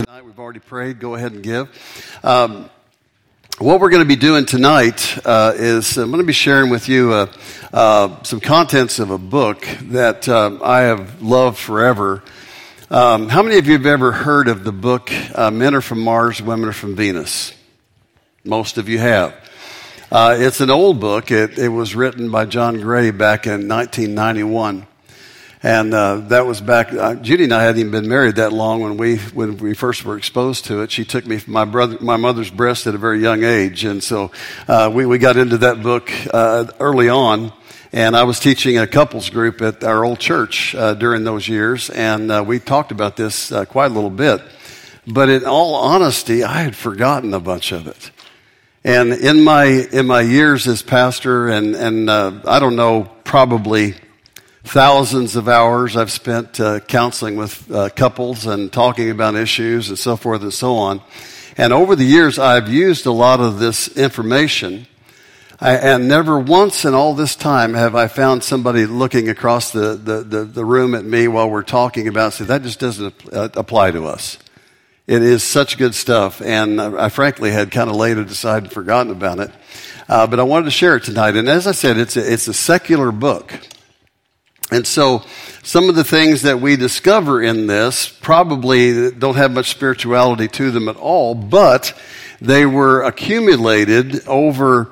Tonight, we've already prayed. Go ahead and give. What we're going to be doing tonight is I'm going to be sharing with you some contents of a book that I have loved forever. How many of you have ever heard of the book Men Are From Mars, Women Are From Venus? Most of you have. It's an old book. It was written by John Gray back in 1991. And that was back. Judy and I hadn't even been married that long when we first were exposed to it. She took me from my mother's breast at a very young age, and so we got into that book early on. And I was teaching a couples group at our old church during those years, and we talked about this quite a little bit. But in all honesty, I had forgotten a bunch of it. And in my years as pastor, and I don't know, probably thousands of hours I've spent counseling with couples and talking about issues and so forth and so on. And over the years, I've used a lot of this information. And never once in all this time have I found somebody looking across the room at me while we're talking about it, say, that just doesn't apply to us. It is such good stuff. And I frankly had kind of laid it aside and forgotten about it. But I wanted to share it tonight. And as I said, it's a secular book. And so some of the things that we discover in this probably don't have much spirituality to them at all, but they were accumulated over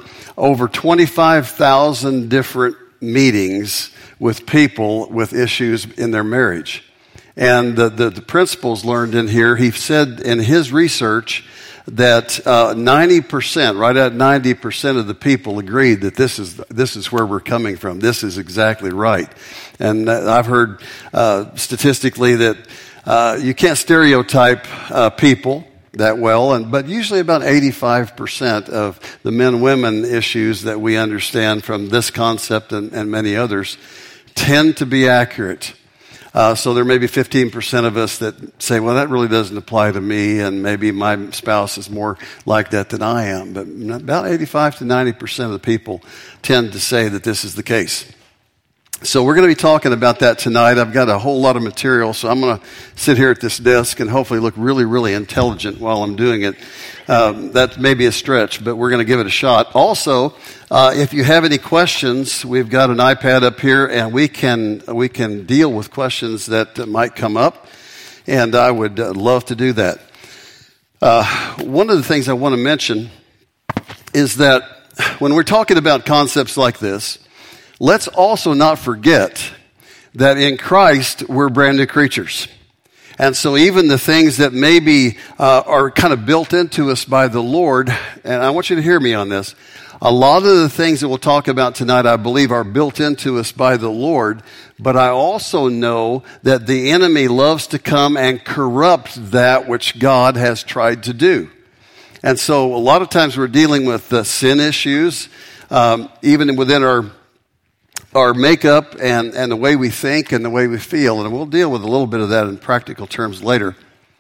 25,000 different meetings with people with issues in their marriage. And the principles learned in here, he said in his research that 90%, right at 90% of the people agreed that this is where we're coming from. This is exactly right. And I've heard statistically that you can't stereotype people that well, but usually about 85% of the men-women issues that we understand from this concept and many others tend to be accurate. So there may be 15% of us that say, well, that really doesn't apply to me, and maybe my spouse is more like that than I am. But about 85 to 90% of the people tend to say that this is the case. So we're going to be talking about that tonight. I've got a whole lot of material, so I'm going to sit here at this desk and hopefully look really, really intelligent while I'm doing it. That may be a stretch, but we're going to give it a shot. Also, if you have any questions, we've got an iPad up here, and we can deal with questions that might come up, and I would love to do that. One of the things I want to mention is that when we're talking about concepts like this, let's also not forget that in Christ, we're brand new creatures. And so even the things that maybe are kind of built into us by the Lord, and I want you to hear me on this, a lot of the things that we'll talk about tonight, I believe, are built into us by the Lord, but I also know that the enemy loves to come and corrupt that which God has tried to do. And so a lot of times we're dealing with sin issues, even within our makeup and the way we think and the way we feel. And we'll deal with a little bit of that in practical terms later.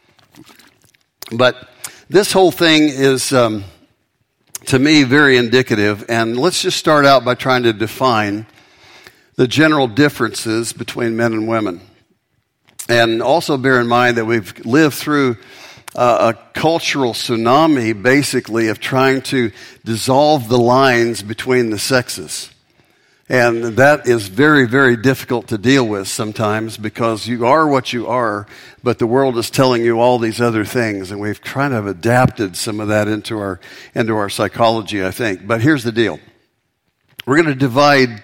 But this whole thing is, to me, very indicative. And let's just start out by trying to define the general differences between men and women. And also bear in mind that we've lived through a cultural tsunami, basically, of trying to dissolve the lines between the sexes. And that is very, very difficult to deal with sometimes because you are what you are, but the world is telling you all these other things. And we've kind of adapted some of that into our psychology, I think. But here's the deal. We're going to divide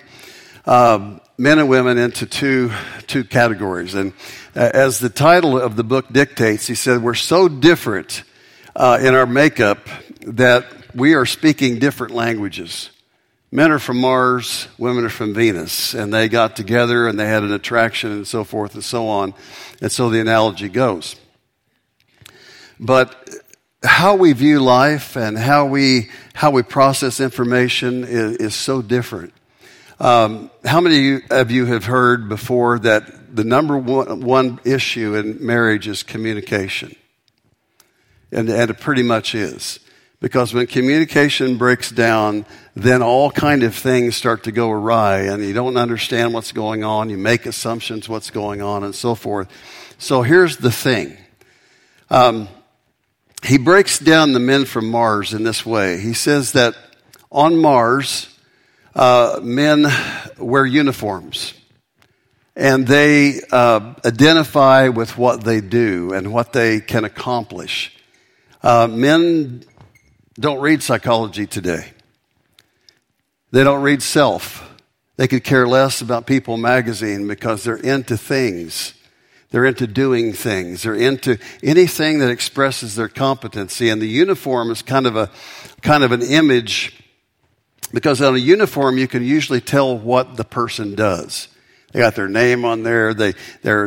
men and women into two categories. And as the title of the book dictates, he said, we're so different in our makeup that we are speaking different languages. Men are from Mars, women are from Venus, and they got together and they had an attraction and so forth and so on, and so the analogy goes. But how we view life and how we process information is so different. How many of you have heard before that the number one issue in marriage is communication? And it pretty much is. Because when communication breaks down, then all kind of things start to go awry, and you don't understand what's going on. You make assumptions what's going on, and so forth. So here's the thing. he breaks down the men from Mars in this way. He says that on Mars, men wear uniforms, and they identify with what they do and what they can accomplish. Men don't read psychology today. They don't read Self. They could care less about People magazine because they're into things. They're into doing things. They're into anything that expresses their competency. And the uniform is kind of an image, because on a uniform you can usually tell what the person does. They got their name on there. The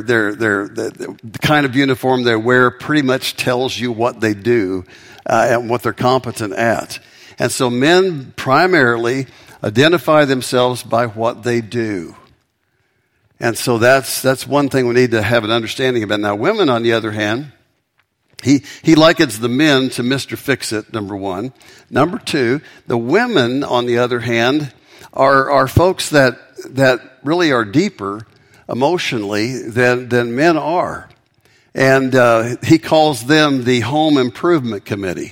kind of uniform they wear pretty much tells you what they do and what they're competent at. And so men primarily identify themselves by what they do. And so that's one thing we need to have an understanding about. Now, women, on the other hand, he likens the men to Mr. Fix-It, number one. Number two, the women, on the other hand, are folks that really are deeper emotionally than men are. And he calls them the Home Improvement Committee.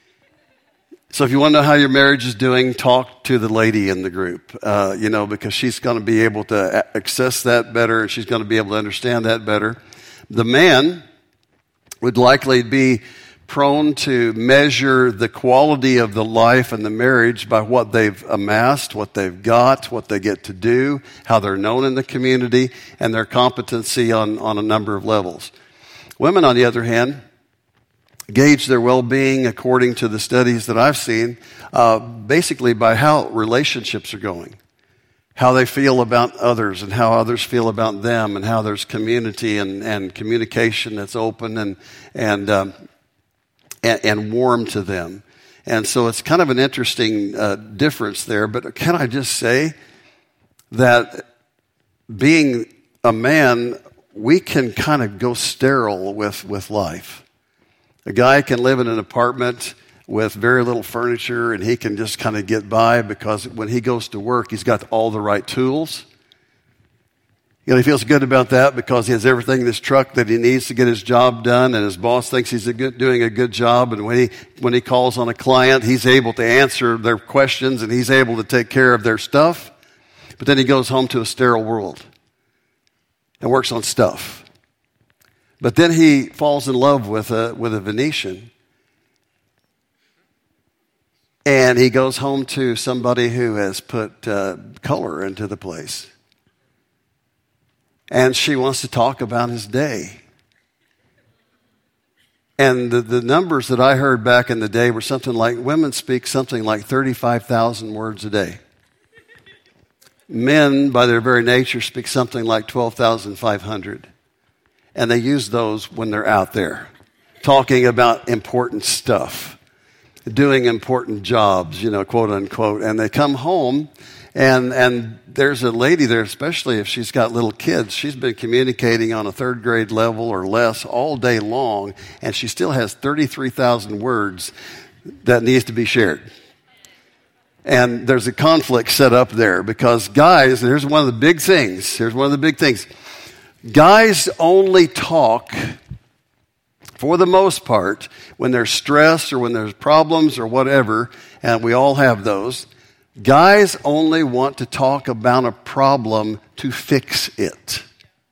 So if you want to know how your marriage is doing, talk to the lady in the group, because she's going to be able to access that better, and she's going to be able to understand that better. The man would likely be prone to measure the quality of the life and the marriage by what they've amassed, what they've got, what they get to do, how they're known in the community, and their competency on a number of levels. Women, on the other hand, gauge their well-being according to the studies that I've seen, basically by how relationships are going, how they feel about others and how others feel about them, and how there's community and communication that's open and warm to them. And so it's kind of an interesting difference there. But can I just say that being a man, we can kind of go sterile with life. A guy can live in an apartment with very little furniture, and he can just kind of get by because when he goes to work, he's got all the right tools. He feels good about that because he has everything in his truck that he needs to get his job done, and his boss thinks he's doing a good job. And when he calls on a client, he's able to answer their questions, and he's able to take care of their stuff. But then he goes home to a sterile world and works on stuff. But then he falls in love with a Venetian, and he goes home to somebody who has put color into the place. And she wants to talk about his day. And the numbers that I heard back in the day were something like, women speak something like 35,000 words a day. Men, by their very nature, speak something like 12,500. And they use those when they're out there, talking about important stuff, doing important jobs, quote unquote. And they come home, and there's a lady there, especially if she's got little kids. She's been communicating on a third grade level or less all day long, and she still has 33,000 words that needs to be shared. And there's a conflict set up there because guys, and here's one of the big things. Guys only talk, for the most part, when there's stress or when there's problems or whatever, and we all have those. Guys only want to talk about a problem to fix it.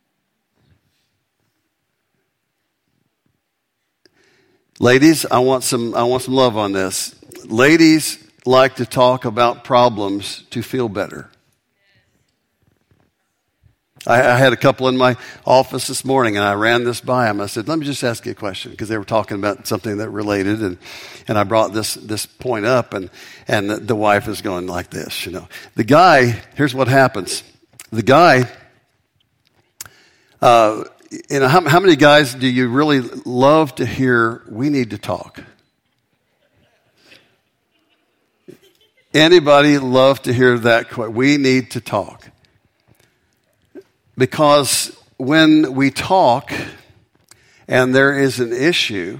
Ladies, I want some love on this. Ladies like to talk about problems to feel better. I had a couple in my office this morning, and I ran this by them. I said, let me just ask you a question, because they were talking about something that related, and I brought this point up, and the wife is going like this, The guy, here's what happens. The guy, how many guys do you really love to hear, we need to talk? Anybody love to hear that? We need to talk. Because when we talk and there is an issue,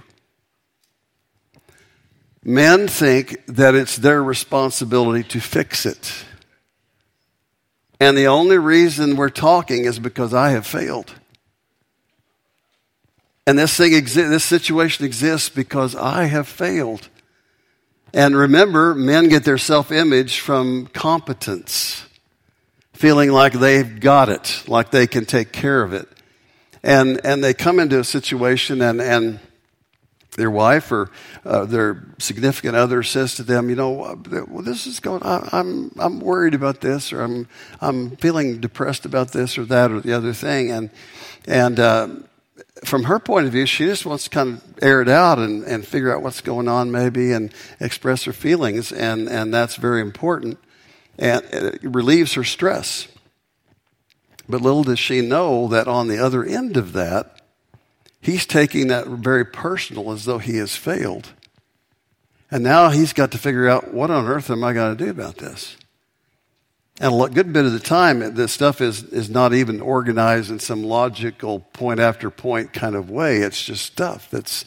men think that it's their responsibility to fix it. And the only reason we're talking is because I have failed. And this situation exists because I have failed. And remember, men get their self-image from competence, feeling like they've got it, like they can take care of it. And they come into a situation and their wife or their significant other says to them, well, this is going. I'm worried about this, or I'm feeling depressed about this or that or the other thing. And from her point of view, she just wants to kind of air it out and figure out what's going on, maybe, and express her feelings, and that's very important, and it relieves her stress. But little does she know that on the other end of that, he's taking that very personal, as though he has failed. And now he's got to figure out, what on earth am I going to do about this? And a good bit of the time, this stuff is not even organized in some logical point after point kind of way. It's just stuff that's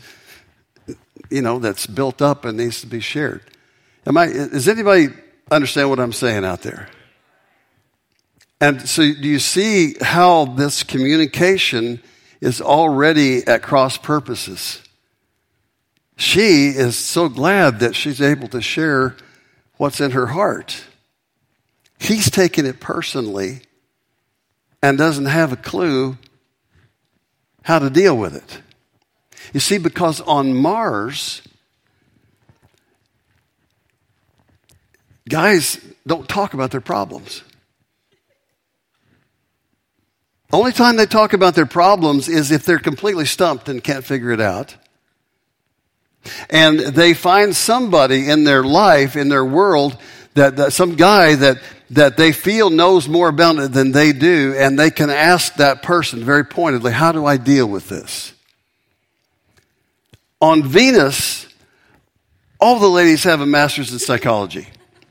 built up and needs to be shared. Does anybody understand what I'm saying out there? And so do you see how this communication is already at cross purposes? She is so glad that she's able to share what's in her heart. He's taking it personally and doesn't have a clue how to deal with it. You see, because on Mars, guys don't talk about their problems. The only time they talk about their problems is if they're completely stumped and can't figure it out. And they find somebody in their life, in their world, that some guy that they feel knows more about it than they do, and they can ask that person very pointedly, how do I deal with this? On Venus, all the ladies have a master's in psychology.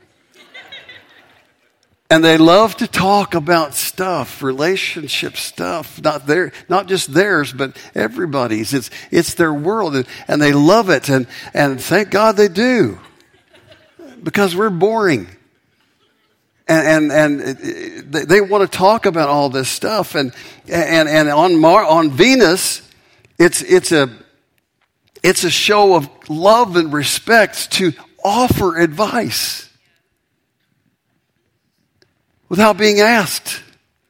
And they love to talk about stuff, relationship stuff, not just theirs, but everybody's. It's their world, and they love it, and thank God they do, because we're boring. And they want to talk about all this stuff, and on Venus, it's a show of love and respect to offer advice without being asked,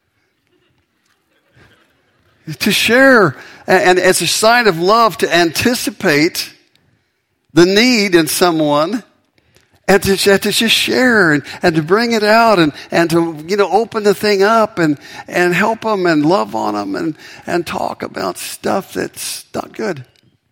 to share, and it's a sign of love to anticipate the need in someone, and to just share and to bring it out and to open the thing up and help them and love on them and talk about stuff that's not good.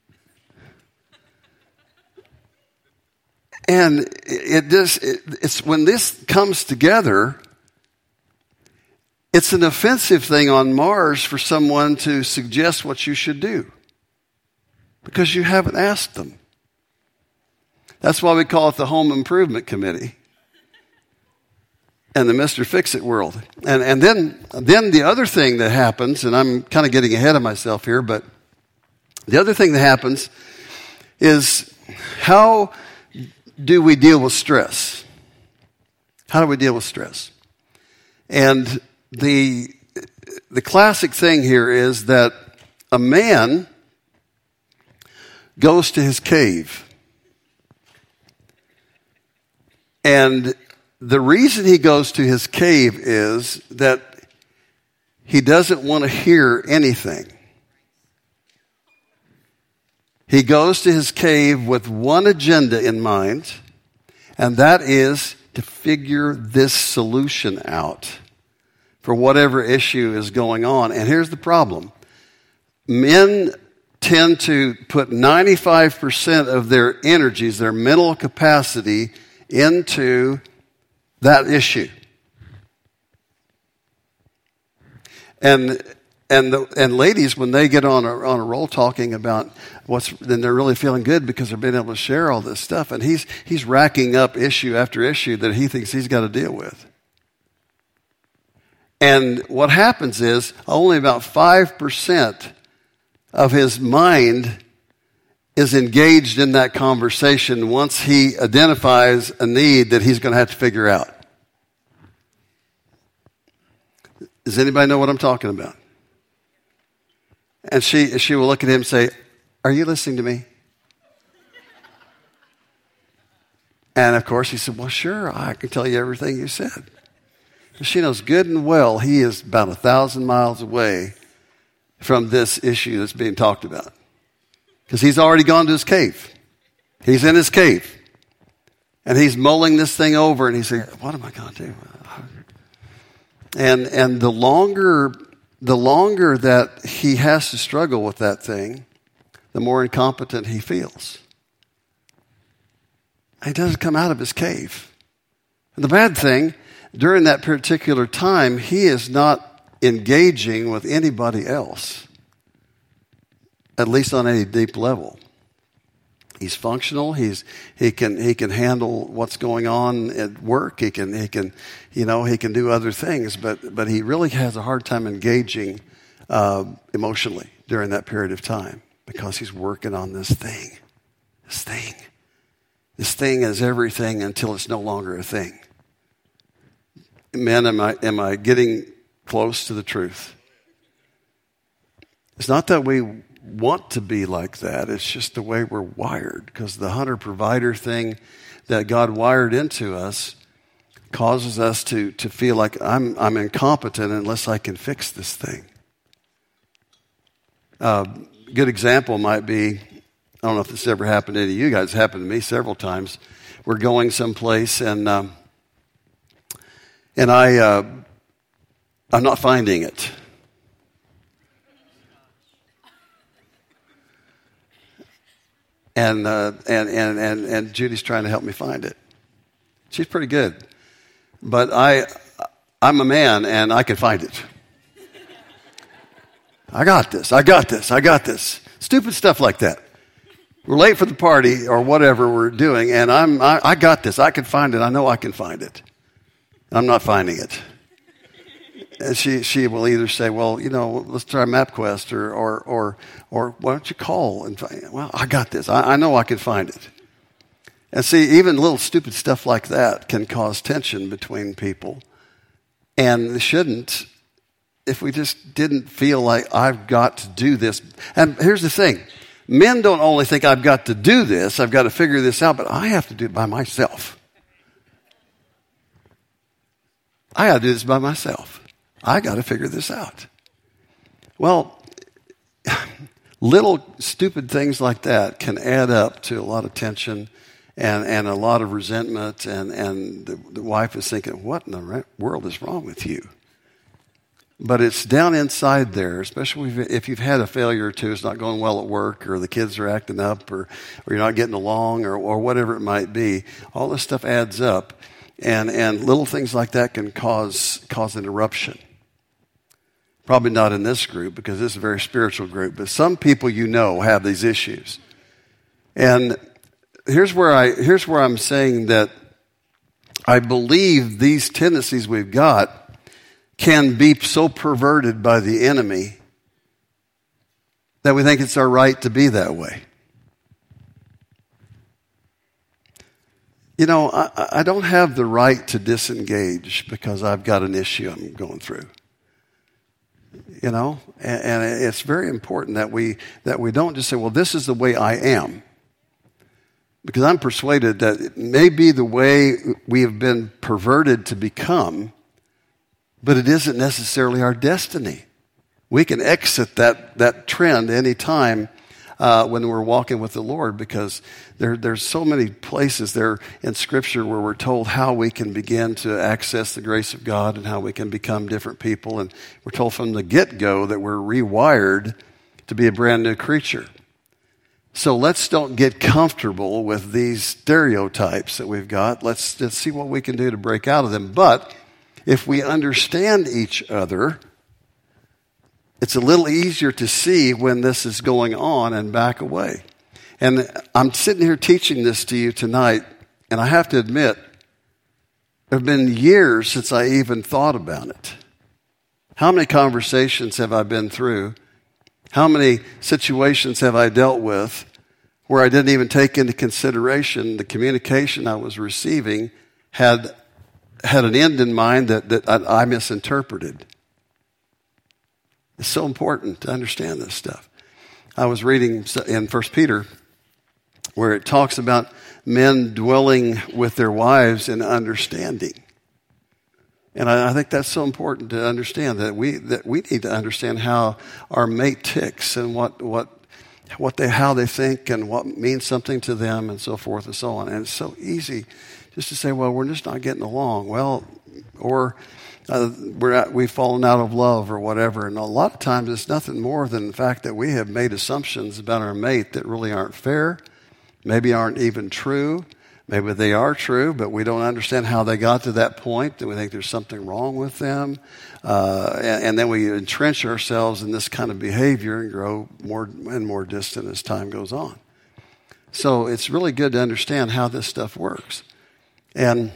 And it's when this comes together, it's an offensive thing on Mars for someone to suggest what you should do, because you haven't asked them. That's why we call it the Home Improvement Committee and the Mr. Fix-It world. And then the other thing that happens, and I'm kind of getting ahead of myself here, but the other thing that happens is, how do we deal with stress? How do we deal with stress? And the classic thing here is that a man goes to his cave. And the reason he goes to his cave is that he doesn't want to hear anything. He goes to his cave with one agenda in mind, and that is to figure this solution out for whatever issue is going on. And here's the problem. Men tend to put 95% of their energies, their mental capacity, into that issue. And ladies, when they get on a roll talking about then they're really feeling good because they're being able to share all this stuff. And he's racking up issue after issue that he thinks he's got to deal with. And what happens is only about 5% of his mind is engaged in that conversation once he identifies a need that he's going to have to figure out. Does anybody know what I'm talking about? And she will look at him and say, "Are you listening to me?" And of course he said, "Well, sure, I can tell you everything you said." And she knows good and well he is about 1,000 miles away from this issue that's being talked about. Because he's already gone to his cave. He's in his cave. And he's mulling this thing over, and he's saying, "What am I going to do?" And the longer that he has to struggle with that thing, the more incompetent he feels. He doesn't come out of his cave. And the bad thing, during that particular time, he is not engaging with anybody else, at least on any deep level. He's functional. He can handle what's going on at work. He can do other things, but he really has a hard time engaging emotionally during that period of time because he's working on this thing. This thing is everything until it's no longer a thing. Men, am I getting close to the truth? It's not that we want to be like that. It's just the way we're wired, because the hunter-provider thing that God wired into us causes us to feel like I'm incompetent unless I can fix this thing. Good example might be, I don't know if this ever happened to any of you guys. It's happened to me several times. We're going someplace and I'm not finding it. And Judy's trying to help me find it. She's pretty good. But I'm a man and I can find it. I got this. Stupid stuff like that. We're late for the party or whatever we're doing, and I got this. I can find it. I know I can find it. I'm not finding it. And she will either say, "Well, let's try MapQuest," or why don't you call and find it? Well, I got this. I know I can find it. And see, even little stupid stuff like that can cause tension between people, and it shouldn't if we just didn't feel like I've got to do this. And here's the thing. Men don't only think I've got to do this, I've got to figure this out, but I have to do it by myself. I got to do this by myself. I got to figure this out. Well, little stupid things like that can add up to a lot of tension and a lot of resentment, and the wife is thinking, "What in the world is wrong with you?" But it's down inside there, especially if you've had a failure or two. It's not going well at work, or the kids are acting up, or you're not getting along, or whatever it might be. All this stuff adds up, and little things like that can cause interruption. Probably not in this group, because this is a very spiritual group, but some people have these issues. And here's where I'm saying that I believe these tendencies we've got can be so perverted by the enemy that we think it's our right to be that way. I don't have the right to disengage because I've got an issue I'm going through. And it's very important that we don't just say, "Well, this is the way I am." Because I'm persuaded that it may be the way we have been perverted to become, but it isn't necessarily our destiny. We can exit that trend any time when we're walking with the Lord, because there's so many places there in Scripture where we're told how we can begin to access the grace of God and how we can become different people. And we're told from the get-go that we're rewired to be a brand new creature. So let's don't get comfortable with these stereotypes that we've got. Let's see what we can do to break out of them. But if we understand each other, it's a little easier to see when this is going on and back away. And I'm sitting here teaching this to you tonight, and I have to admit, there have been years since I even thought about it. How many conversations have I been through? How many situations have I dealt with where I didn't even take into consideration the communication I was receiving had an end in mind that I misinterpreted? It's so important to understand this stuff. I was reading in 1 Peter where it talks about men dwelling with their wives in understanding. And I think that's so important to understand, that we need to understand how our mate ticks and how they think and what means something to them and so forth and so on. And it's so easy just to say, well, we're just not getting along. Well, or we've fallen out of love or whatever. And a lot of times it's nothing more than the fact that we have made assumptions about our mate that really aren't fair, maybe aren't even true. Maybe they are true, but we don't understand how they got to that point, that we think there's something wrong with them. And then we entrench ourselves in this kind of behavior and grow more and more distant as time goes on. So it's really good to understand how this stuff works. And,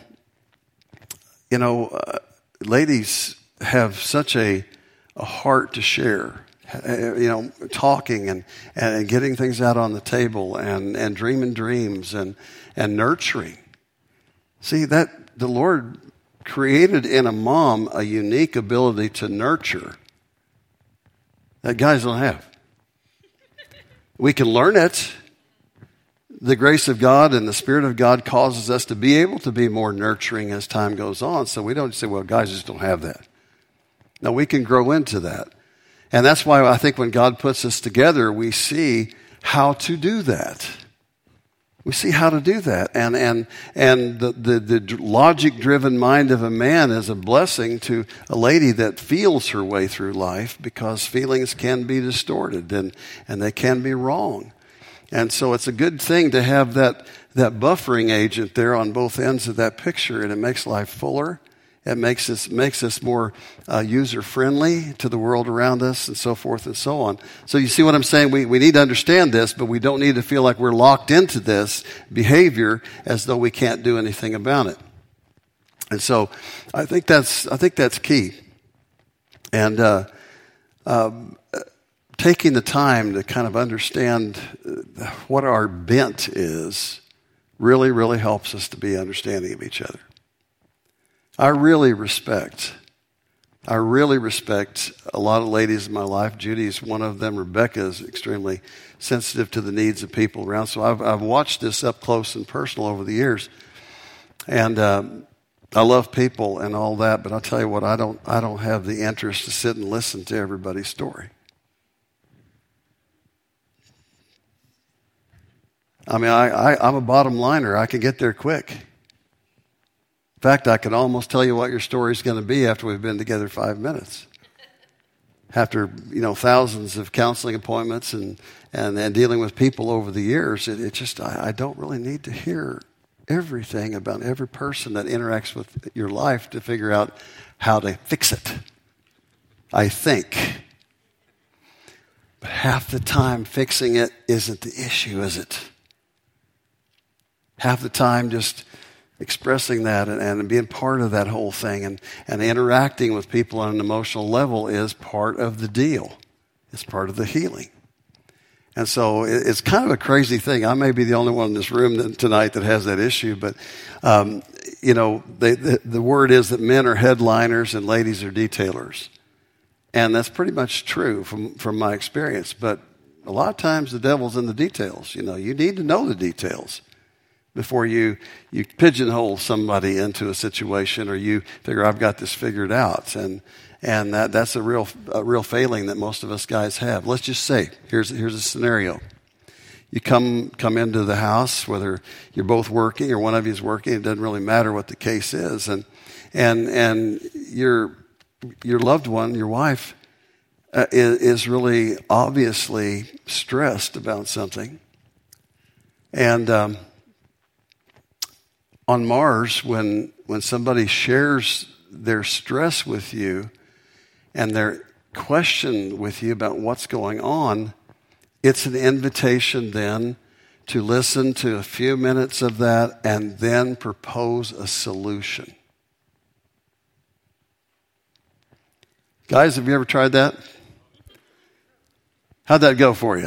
ladies have such a heart to share. Talking and getting things out on the table and dreaming dreams and nurturing. See, that the Lord created in a mom a unique ability to nurture that guys don't have. We can learn it. The grace of God and the Spirit of God causes us to be able to be more nurturing as time goes on. So we don't say, well, guys just don't have that. No, we can grow into that. And that's why I think when God puts us together, we see how to do that. We see how to do that. And the logic-driven mind of a man is a blessing to a lady that feels her way through life, because feelings can be distorted and they can be wrong. And so it's a good thing to have that buffering agent there on both ends of that picture, and it makes life fuller. It makes us more user-friendly to the world around us and so forth and so on. So you see what I'm saying? We need to understand this, but we don't need to feel like we're locked into this behavior as though we can't do anything about it. And so I think that's key. And taking the time to kind of understand what our bent is really, really helps us to be understanding of each other. I really respect a lot of ladies in my life. Judy's one of them. Rebecca is extremely sensitive to the needs of people around. So I've watched this up close and personal over the years. And I love people and all that, but I'll tell you what, I don't have the interest to sit and listen to everybody's story. I mean, I'm a bottom liner. I can get there quick. In fact, I can almost tell you what your story is going to be after we've been together 5 minutes. After, thousands of counseling appointments and dealing with people over the years, I don't really need to hear everything about every person that interacts with your life to figure out how to fix it. I think. But half the time fixing it isn't the issue, is it? Half the time just expressing that and being part of that whole thing and interacting with people on an emotional level is part of the deal. It's part of the healing. And so it's kind of a crazy thing. I may be the only one in this room tonight that has that issue, but, the word is that men are headliners and ladies are detailers. And that's pretty much true from my experience. But a lot of times the devil's in the details. You need to know the details before you pigeonhole somebody into a situation, or you figure, I've got this figured out. And that's a real failing that most of us guys have. Let's just say, here's a scenario. You come into the house, whether you're both working or one of you is working, it doesn't really matter what the case is. And your loved one, your wife, is really obviously stressed about something. And on Mars, when somebody shares their stress with you and their question with you about what's going on, it's an invitation then to listen to a few minutes of that and then propose a solution. Guys, have you ever tried that? How'd that go for you?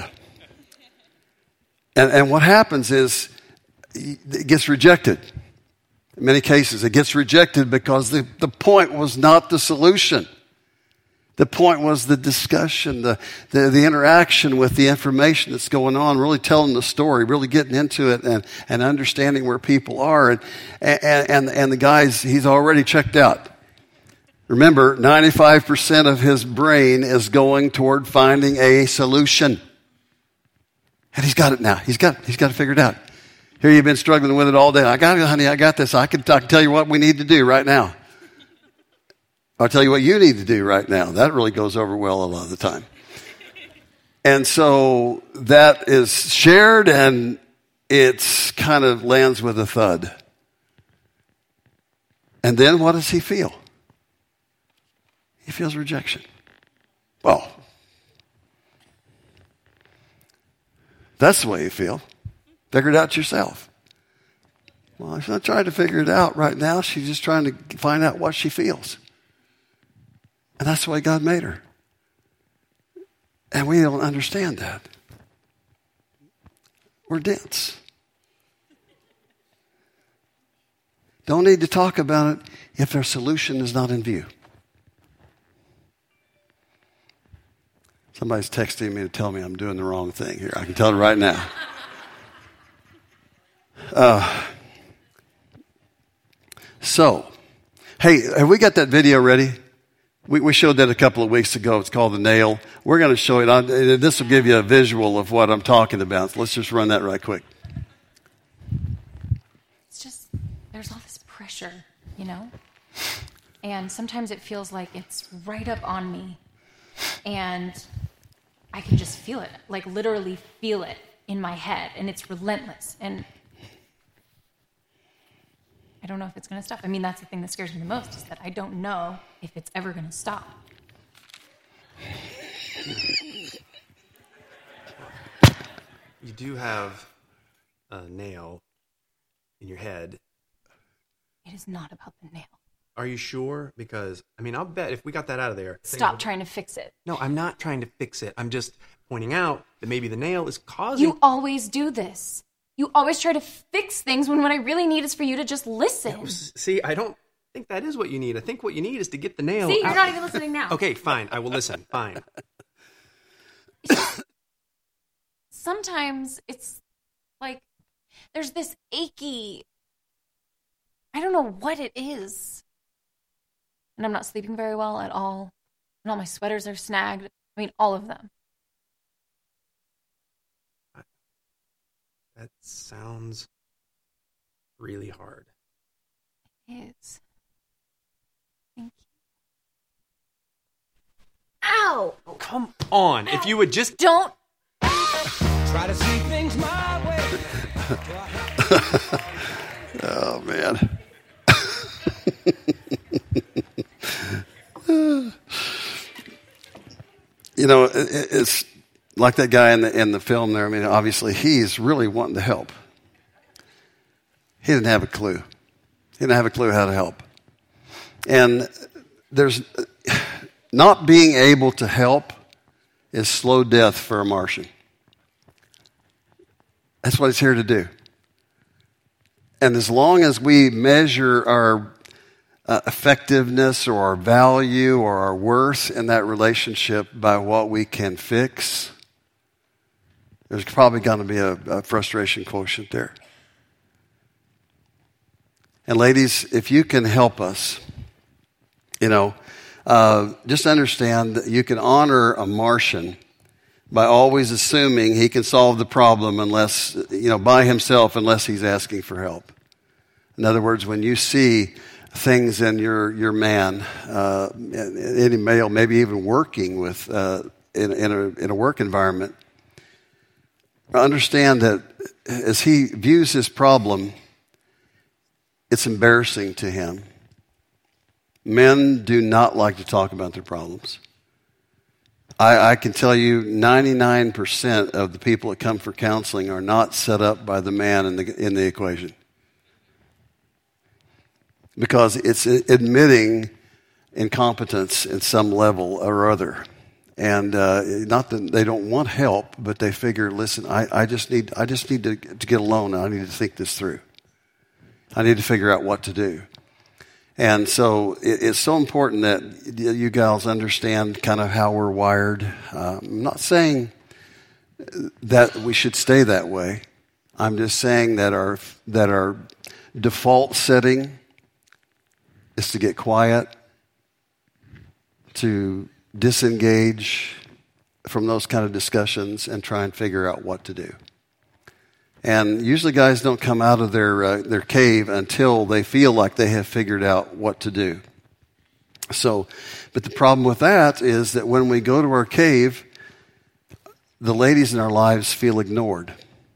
And what happens is it gets rejected. In many cases, it gets rejected because the point was not the solution. The point was the discussion, the interaction with the information that's going on, really telling the story, really getting into it and understanding where people are. And the guy's, he's already checked out. Remember, 95% of his brain is going toward finding a solution. And he's got it now. He's got to figure it out. Here you've been struggling with it all day. I got it, honey. I got this. I can tell you what we need to do right now. I'll tell you what you need to do right now. That really goes over well a lot of the time. And so that is shared, and it's kind of lands with a thud. And then what does he feel? He feels rejection. Well, that's the way you feel. Figure it out yourself. Well, she's not trying to figure it out right now. She's just trying to find out what she feels. And that's the way God made her. And we don't understand that. We're dense. Don't need to talk about it if their solution is not in view. Somebody's texting me to tell me I'm doing the wrong thing here. I can tell it right now. So, hey, have we got that video ready? We showed that a couple of weeks ago. It's called The Nail. We're going to show it. This will give you a visual of what I'm talking about. So let's just run that right quick. It's just, there's all this pressure, you know? And sometimes it feels like it's right up on me. And I can just feel it, like literally feel it in my head. And it's relentless. And I don't know if it's going to stop. I mean, that's the thing that scares me the most, is that I don't know if it's ever going to stop. You do have a nail in your head. It is not about the nail. Are you sure? Because, I mean, I'll bet if we got that out of there... Stop trying to fix it. No, I'm not trying to fix it. I'm just pointing out that maybe the nail is causing... You always do this. You always try to fix things when what I really need is for you to just listen. Yeah, see, I don't think that is what you need. I think what you need is to get the nail See, out. you're not even listening now. Okay, fine. I will listen. Fine. Sometimes it's like there's this achy... I don't know what it is. And I'm not sleeping very well at all. And all my sweaters are snagged. I mean, all of them. That sounds really hard. It is. Thank you. Ow! Oh, come on. Ow. If you would just... Don't... Try to see things my way. Oh, man. You know, it's like that guy in the film there. I mean, obviously, he's really wanting to help. He didn't have a clue. He didn't have a clue how to help. And there's not being able to help is slow death for a Martian. That's what it's here to do. And as long as we measure our effectiveness or our value or our worth in that relationship by what we can fix, there's probably going to be a frustration quotient there. And ladies, if you can help us, you know, just understand that you can honor a Martian by always assuming he can solve the problem unless, you know, by himself, unless he's asking for help. In other words, when you see things in your man, any male, maybe even working with in a work environment, understand that as he views his problem, it's embarrassing to him. Men do not like to talk about their problems. I can tell you 99% of the people that come for counseling are not set up by the man in the equation. Because it's admitting incompetence in some level or other. And not that they don't want help, but they figure, listen, I just need to get alone. I need to think this through. I need to figure out what to do. And so it's so important that you gals understand kind of how we're wired. I'm not saying that we should stay that way. I'm just saying that our default setting is to get quiet, to disengage from those kind of discussions and try and figure out what to do. And usually guys don't come out of their cave until they feel like they have figured out what to do. So, but the problem with that is that when we go to our cave, the ladies in our lives feel ignored.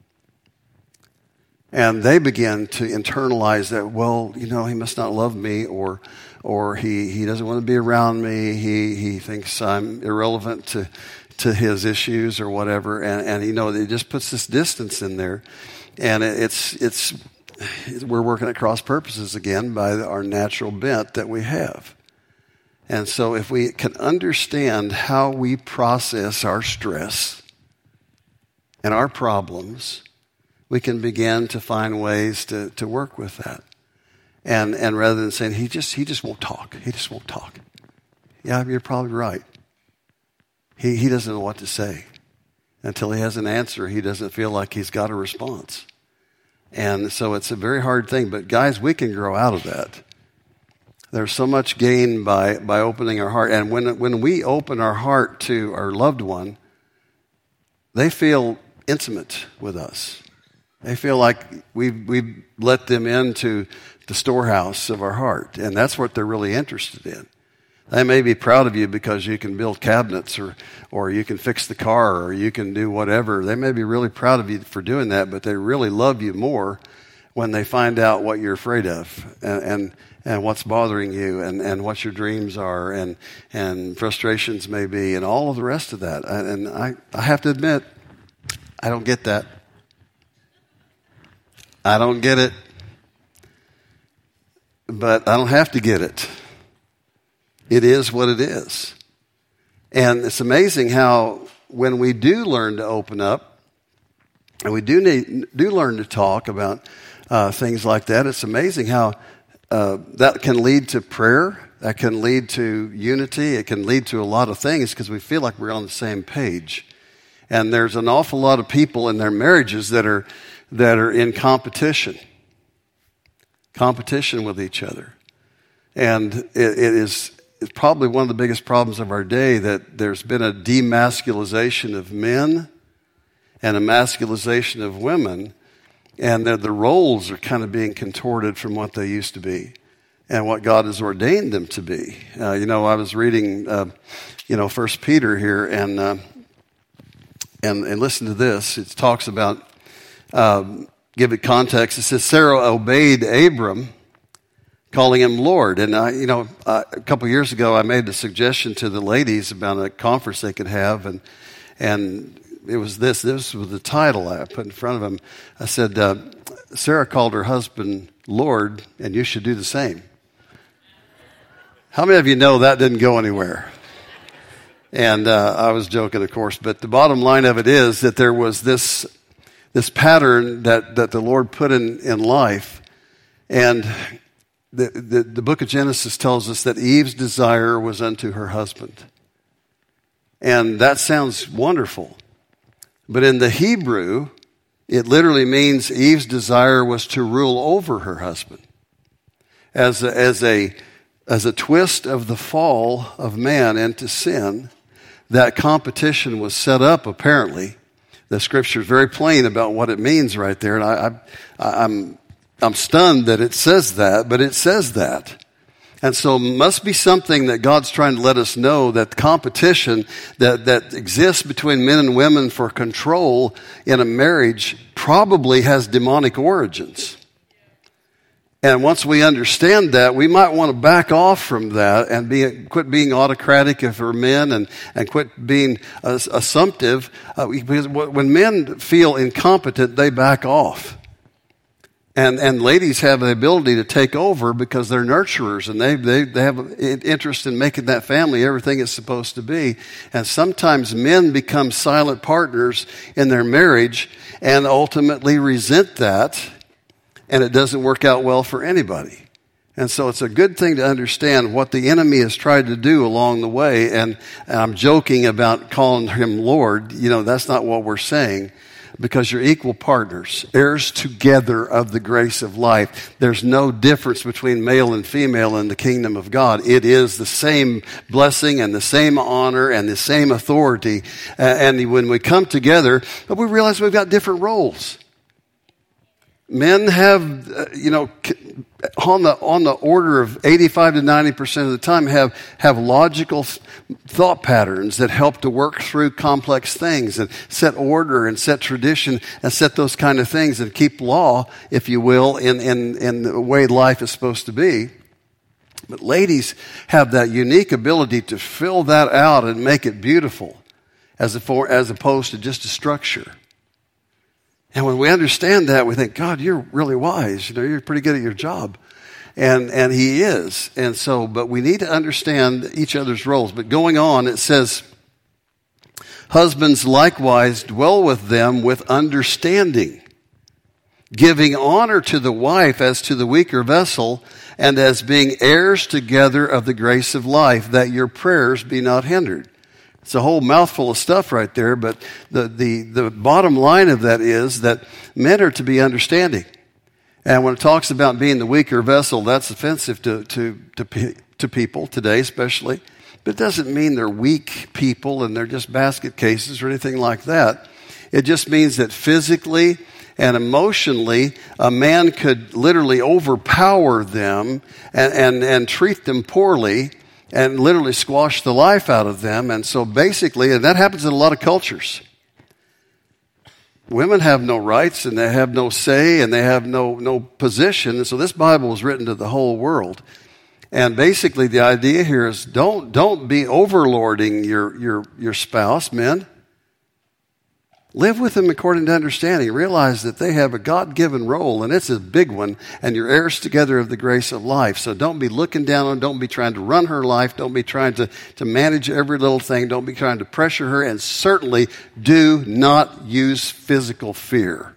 And they begin to internalize that, well, he must not love me, or he doesn't want to be around me. He thinks I'm irrelevant to his issues or whatever. And it just puts this distance in there. And we're working at cross purposes again by our natural bent that we have. And so if we can understand how we process our stress and our problems, we can begin to find ways to work with that. And rather than saying, he just won't talk. He just won't talk. Yeah, you're probably right. He doesn't know what to say. Until he has an answer, he doesn't feel like he's got a response. And so it's a very hard thing. But guys, we can grow out of that. There's so much gain by opening our heart. And when we open our heart to our loved one, they feel intimate with us. They feel like we let them into the storehouse of our heart. And that's what they're really interested in. They may be proud of you because you can build cabinets or you can fix the car or you can do whatever. They may be really proud of you for doing that, but they really love you more when they find out what you're afraid of and what's bothering you and what your dreams are and frustrations may be and all of the rest of that. And I have to admit, I don't get that. I don't get it. But I don't have to get it. It is what it is. And it's amazing how when we do learn to open up and we do learn to talk about things like that, it's amazing how that can lead to prayer, that can lead to unity, it can lead to a lot of things because we feel like we're on the same page. And there's an awful lot of people in their marriages that are in competition with each other. And it's probably one of the biggest problems of our day that there's been a demasculization of men and a masculization of women, and that the roles are kind of being contorted from what they used to be and what God has ordained them to be. I was reading, 1 Peter here, and listen to this. It talks about, give it context. It says, Sarah obeyed Abram, calling him Lord. And a couple of years ago, I made a suggestion to the ladies about a conference they could have, and it was this. This was the title I put in front of them. I said, Sarah called her husband Lord, and you should do the same. How many of you know that didn't go anywhere? And I was joking, of course, but the bottom line of it is that there was this pattern that the Lord put in life, and the book of Genesis tells us that Eve's desire was unto her husband. And that sounds wonderful. But in the Hebrew, it literally means Eve's desire was to rule over her husband. As a twist of the fall of man into sin, that competition was set up, apparently. The scripture is very plain about what it means right there. And I'm stunned that it says that, but it says that. And so it must be something that God's trying to let us know, that competition that exists between men and women for control in a marriage probably has demonic origins. And once we understand that, we might want to back off from that and quit being autocratic if we're men and quit being assumptive. Because when men feel incompetent, they back off. And ladies have the ability to take over because they're nurturers and they have an interest in making that family everything it's supposed to be. And sometimes men become silent partners in their marriage and ultimately resent that, and it doesn't work out well for anybody. And so it's a good thing to understand what the enemy has tried to do along the way. And I'm joking about calling him Lord. That's not what we're saying, because you're equal partners, heirs together of the grace of life. There's no difference between male and female in the kingdom of God. It is the same blessing and the same honor and the same authority. And when we come together, but we realize we've got different roles. Men have, on the order of 85 to 90% of the time have logical thought patterns that help to work through complex things and set order and set tradition and set those kind of things and keep law, if you will, in the way life is supposed to be. But ladies have that unique ability to fill that out and make it beautiful as opposed to just a structure. And when we understand that, we think, God, you're really wise. You're pretty good at your job. And he is. And so, but we need to understand each other's roles. But going on, it says, husbands likewise dwell with them with understanding, giving honor to the wife as to the weaker vessel, and as being heirs together of the grace of life, that your prayers be not hindered. It's a whole mouthful of stuff right there, but the bottom line of that is that men are to be understanding. And when it talks about being the weaker vessel, that's offensive to people today especially. But it doesn't mean they're weak people and they're just basket cases or anything like that. It just means that physically and emotionally, a man could literally overpower them and treat them poorly and literally squash the life out of them. And so basically, and that happens in a lot of cultures. Women have no rights and they have no say and they have no position. And so this Bible was written to the whole world. And basically the idea here is don't be overlording your spouse, men. Live with them according to understanding. Realize that they have a God-given role, and it's a big one, and you're heirs together of the grace of life. So don't be looking down on her. Don't be trying to run her life. Don't be trying to manage every little thing. Don't be trying to pressure her, and certainly do not use physical fear.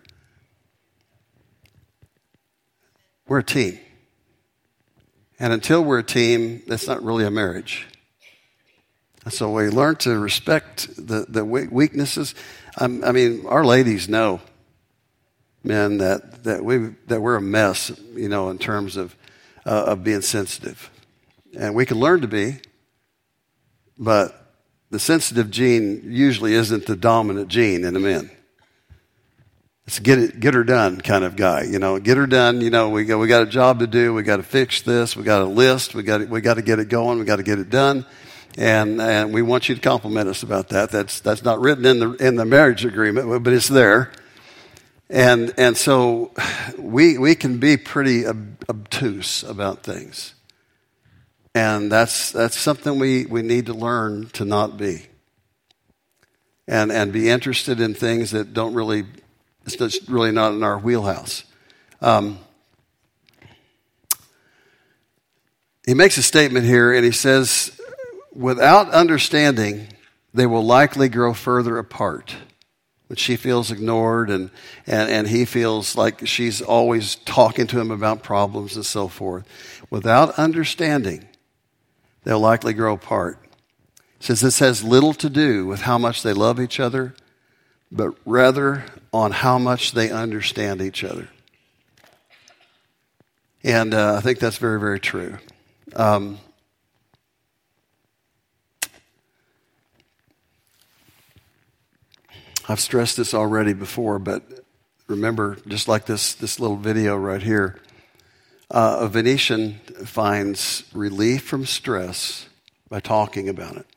We're a team. And until we're a team, that's not really a marriage. So we learn to respect the weaknesses. I mean, our ladies know, men, that we're a mess, in terms of being sensitive, and we can learn to be. But the sensitive gene usually isn't the dominant gene in a man. It's a get her done kind of guy, Get her done. We got a job to do. We got to fix this. We got a list. We got to get it going. We got to get it done. And we want you to compliment us about that. That's not written in the marriage agreement, but it's there. And so we can be pretty obtuse about things. And that's something we need to learn to not be. And be interested in things that it's just really not in our wheelhouse. He makes a statement here, and he says, without understanding, they will likely grow further apart. When she feels ignored and he feels like she's always talking to him about problems and so forth. Without understanding, they'll likely grow apart. He says this has little to do with how much they love each other, but rather on how much they understand each other. And I think that's very, very true. I've stressed this already before, but remember, just like this little video right here, a Venetian finds relief from stress by talking about it.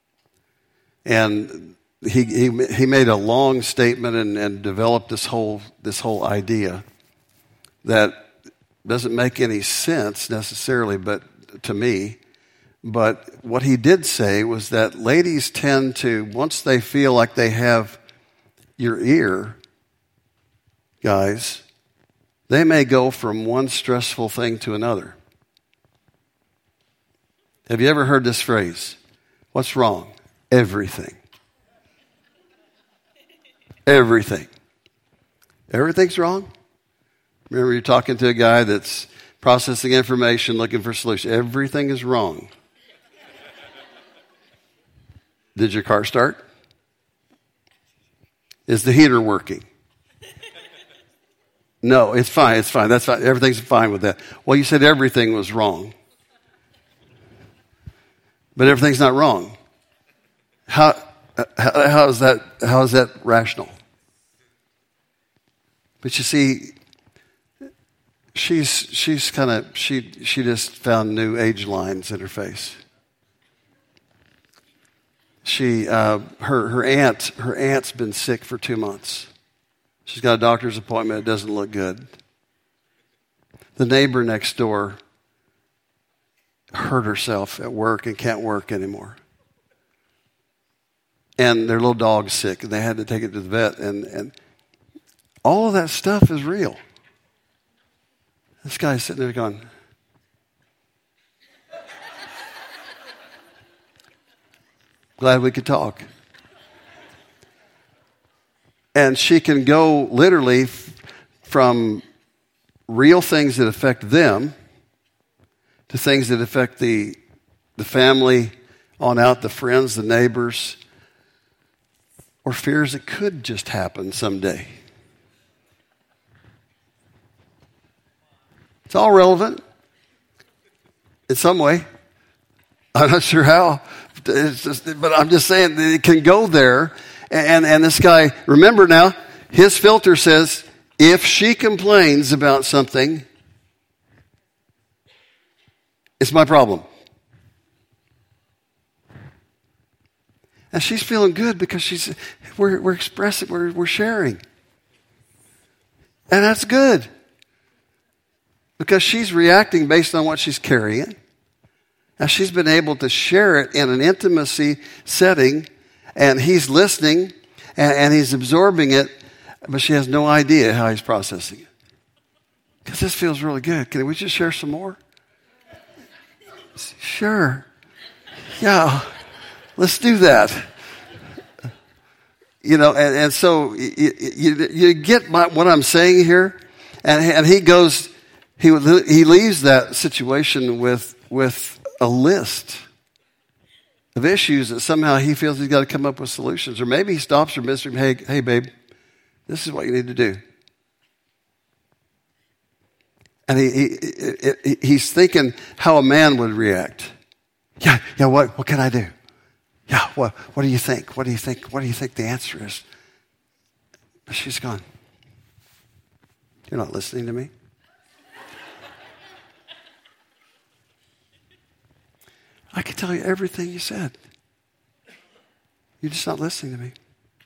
And he made a long statement and developed this whole idea that doesn't make any sense necessarily, but to me. But what he did say was that ladies tend to, once they feel like they have your ear, guys, they may go from one stressful thing to another. Have you ever heard this phrase? What's wrong? Everything. Everything. Everything's wrong? Remember you're talking to a guy that's processing information, looking for solutions. Everything is wrong. Did your car start? Is the heater working? No, it's fine. It's fine. That's fine. Everything's fine with that. Well, you said everything was wrong. But everything's not wrong. How is that rational? But you see, she just found new age lines in her face. Her aunt's been sick for 2 months. She's got a doctor's appointment. It doesn't look good. The neighbor next door hurt herself at work and can't work anymore. And their little dog's sick, and they had to take it to the vet. And all of that stuff is real. This guy's sitting there going, glad we could talk. And she can go literally from real things that affect them to things that affect the family on out, the friends, the neighbors, or fears that could just happen someday. It's all relevant in some way. I'm not sure how, but I'm just saying that it can go there. And this guy, remember now, his filter says, if she complains about something, it's my problem. And she's feeling good because we're expressing, we're sharing. And that's good. Because she's reacting based on what she's carrying. Now she's been able to share it in an intimacy setting, and he's listening, and he's absorbing it, but she has no idea how he's processing it. Because this feels really good. Can we just share some more? Sure. Yeah. Let's do that. You know, and so you get what I'm saying here? And he goes, he leaves that situation with a list of issues that somehow he feels he's got to come up with solutions. Or maybe he stops her midstream, hey babe, this is what you need to do. And he's thinking how a man would react. Yeah, what can I do? Yeah, what do you think? What do you think the answer is? But she's gone, you're not listening to me. I can tell you everything you said. You're just not listening to me.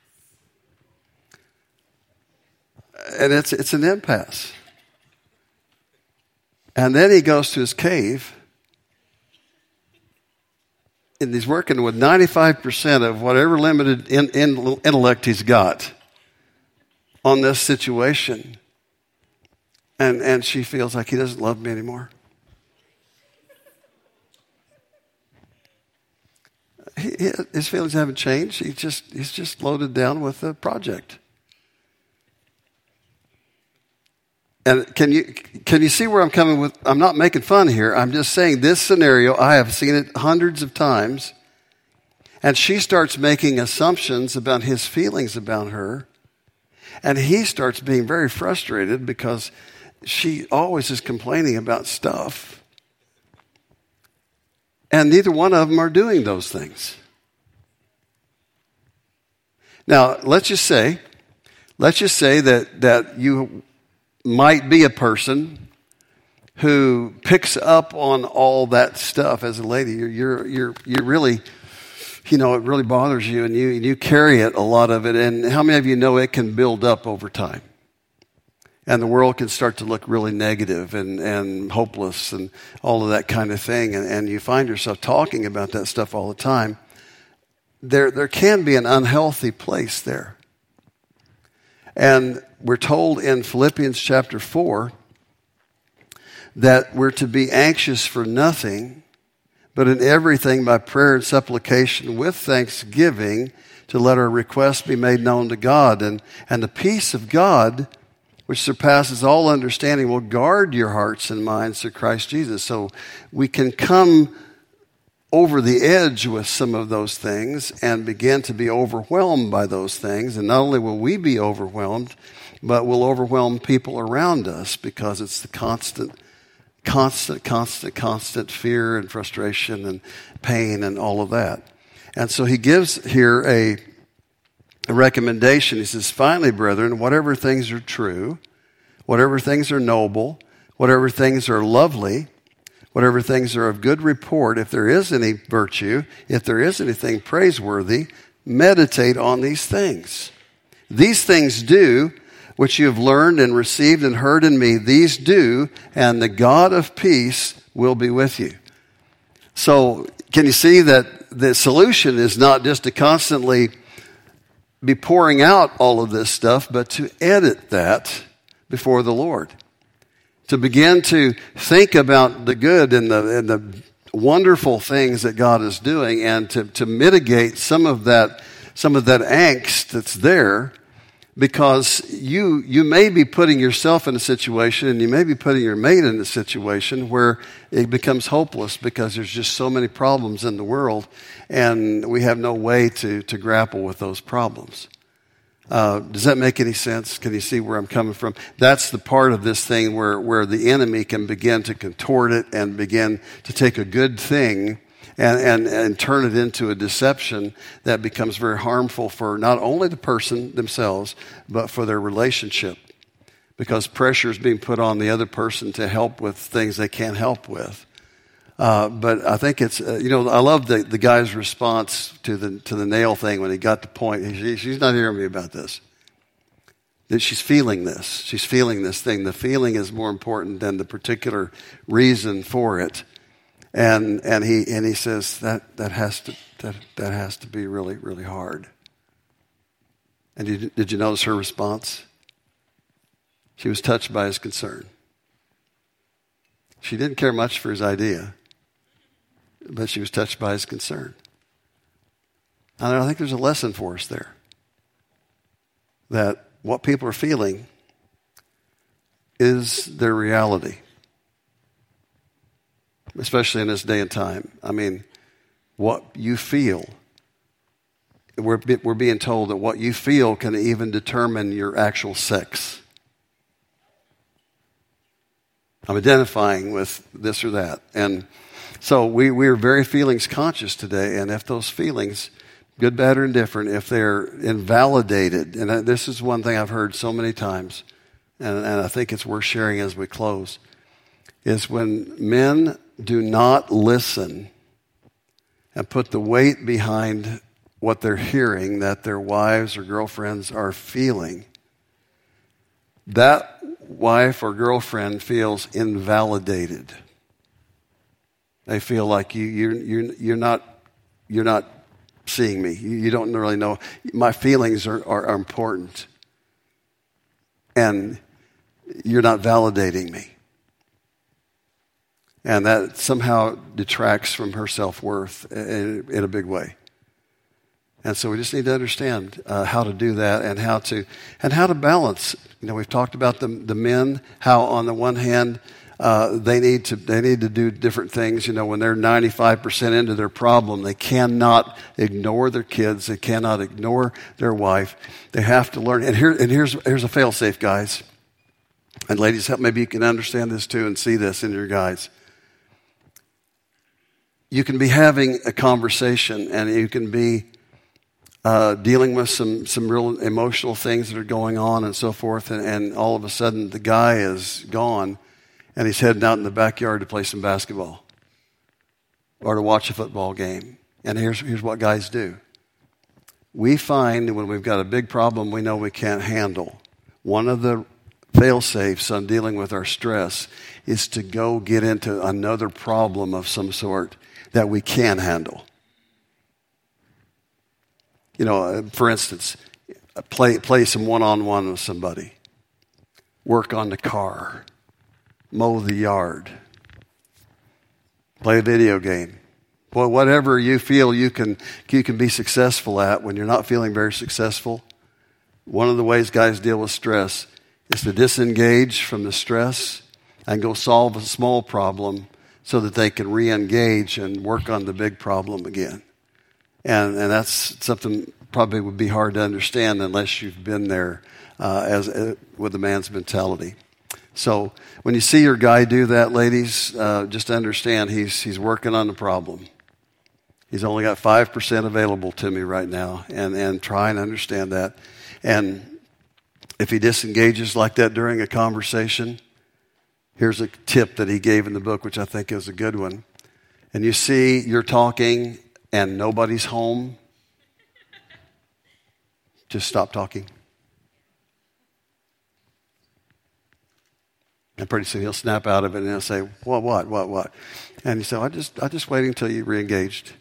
And it's an impasse. And then he goes to his cave, and he's working with 95% of whatever limited intellect he's got on this situation. And she feels like he doesn't love me anymore. His feelings haven't changed. He's just loaded down with a project. And can you see where I'm coming with? I'm not making fun here. I'm just saying this scenario, I have seen it hundreds of times. And she starts making assumptions about his feelings about her. And he starts being very frustrated because she always is complaining about stuff. And neither one of them are doing those things. Now, let's just say that you might be a person who picks up on all that stuff as a lady. You're really, it really bothers you, and you carry it, a lot of it. And how many of you know it can build up over time? And the world can start to look really negative and hopeless and all of that kind of thing. And you find yourself talking about that stuff all the time. There can be an unhealthy place there. And we're told in Philippians chapter 4 that we're to be anxious for nothing, but in everything by prayer and supplication with thanksgiving to let our requests be made known to God. And the peace of God, which surpasses all understanding, will guard your hearts and minds through Christ Jesus. So we can come over the edge with some of those things and begin to be overwhelmed by those things. And not only will we be overwhelmed, but we'll overwhelm people around us because it's the constant fear and frustration and pain and all of that. And so he gives here a recommendation. He says, finally, brethren, whatever things are true, whatever things are noble, whatever things are lovely, whatever things are of good report, if there is any virtue, if there is anything praiseworthy, meditate on these things. These things do, which you have learned and received and heard in me, these do, and the God of peace will be with you. So, can you see that the solution is not just to constantly be pouring out all of this stuff, but to edit that before the Lord? To begin to think about the good and the wonderful things that God is doing, and to mitigate some of that angst that's there, because you may be putting yourself in a situation, and you may be putting your mate in a situation where it becomes hopeless because there's just so many problems in the world, and we have no way to grapple with those problems. Does that make any sense? Can you see where I'm coming from? That's the part of this thing where the enemy can begin to contort it and begin to take a good thing and turn it into a deception that becomes very harmful for not only the person themselves, but for their relationship. Because pressure is being put on the other person to help with things they can't help with. But I think it's, I love the guy's response to the nail thing when he got the point. She's not hearing me about this. That she's feeling this. She's feeling this thing. The feeling is more important than the particular reason for it. And he says that has to be really, really hard. And did you notice her response? She was touched by his concern. She didn't care much for his idea, but she was touched by his concern. And I think there's a lesson for us there. That what people are feeling is their reality. Especially in this day and time. I mean, what you feel, we're being told that what you feel can even determine your actual sex. I'm identifying with this or that. And so we are very feelings conscious today, and if those feelings, good, bad, or indifferent, if they're invalidated, and this is one thing I've heard so many times, and I think it's worth sharing as we close, is when men do not listen and put the weight behind what they're hearing that their wives or girlfriends are feeling, that wife or girlfriend feels invalidated. They feel like you're not seeing me. You don't really know. My feelings are important, and you're not validating me. And that somehow detracts from her self-worth in a big way. And so we just need to understand how to do that and how to balance. We've talked about the men, how on the one hand they need to do different things. When they're 95% into their problem, they cannot ignore their kids. They cannot ignore their wife. They have to learn. And here's a fail-safe, guys. And ladies, maybe you can understand this too and see this in your guys. You can be having a conversation, and you can be dealing with some real emotional things that are going on and so forth, and all of a sudden the guy is gone, and he's heading out in the backyard to play some basketball or to watch a football game. And here's what guys do. We find when we've got a big problem we know we can't handle, one of the fail-safes on dealing with our stress is to go get into another problem of some sort that we can handle. For instance, play some one-on-one with somebody. Work on the car. Mow the yard. Play a video game. Boy, whatever you feel you can be successful at when you're not feeling very successful, one of the ways guys deal with stress is to disengage from the stress and go solve a small problem so that they can re-engage and work on the big problem again. And that's something probably would be hard to understand unless you've been there with a man's mentality. So when you see your guy do that, ladies, just understand he's working on the problem. He's only got 5% available to me right now, and try and understand that. And if he disengages like that during a conversation, here's a tip that he gave in the book, which I think is a good one. And you see you're talking and nobody's home, just stop talking. And pretty soon he'll snap out of it and he'll say, what? And you say, I'm just waiting until you re-engaged.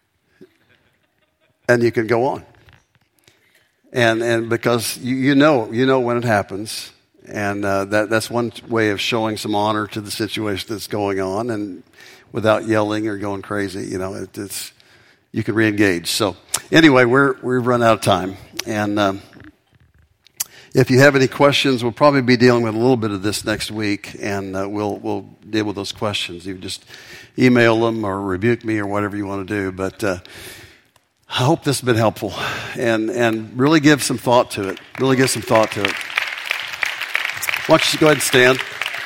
And you can go on. And because you know when it happens, and that's one way of showing some honor to the situation that's going on, and without yelling or going crazy, it's you can re-engage. So anyway, we've run out of time, and if you have any questions, we'll probably be dealing with a little bit of this next week, and we'll deal with those questions. You just email them or rebuke me or whatever you want to do, but. I hope this has been helpful, and really give some thought to it. Really give some thought to it. Why don't you go ahead and stand?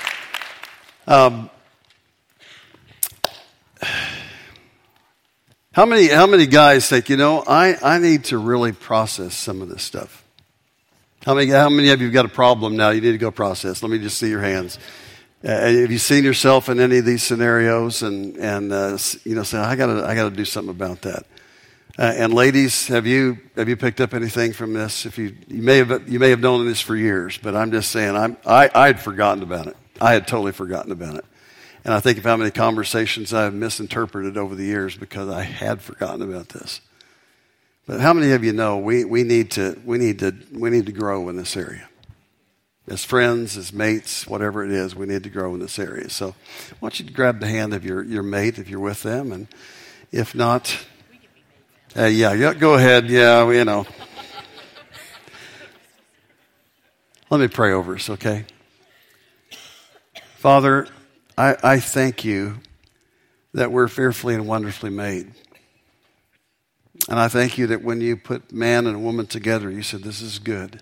How many guys think, I need to really process some of this stuff? How many of you have got a problem now you need to go process? Let me just see your hands. Have you seen yourself in any of these scenarios and say, I gotta do something about that? And ladies, have you picked up anything from this? If you may have known this for years, but I'm just saying I'd forgotten about it. I had totally forgotten about it. And I think of how many conversations I've misinterpreted over the years because I had forgotten about this. But how many of you know we need to grow in this area? As friends, as mates, whatever it is, we need to grow in this area. So why don't you grab the hand of your mate if you're with them, and if not. Yeah, go ahead. Yeah, Let me pray over us, okay? Father, I thank you that we're fearfully and wonderfully made. And I thank you that when you put man and woman together, you said this is good.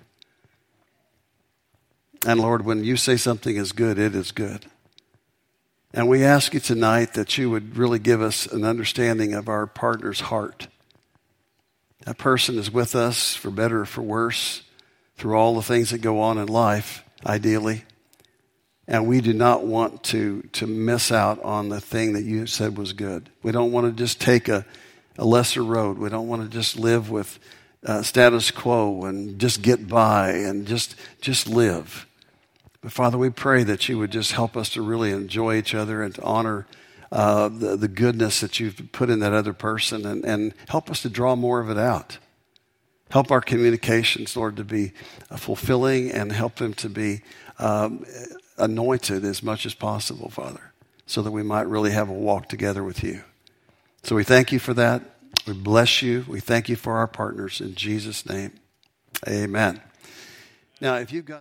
And Lord, when you say something is good, it is good. And we ask you tonight that you would really give us an understanding of our partner's heart. That person is with us for better or for worse through all the things that go on in life, ideally. And we do not want to miss out on the thing that you said was good. We don't want to just take a lesser road. We don't want to just live with status quo and just get by and just live. But Father, we pray that you would just help us to really enjoy each other and to honor the goodness that you've put in that other person, and help us to draw more of it out. Help our communications, Lord, to be fulfilling, and help them to be anointed as much as possible, Father, so that we might really have a walk together with you. So we thank you for that. We bless you. We thank you for our partners in Jesus' name. Amen. Now, if you've got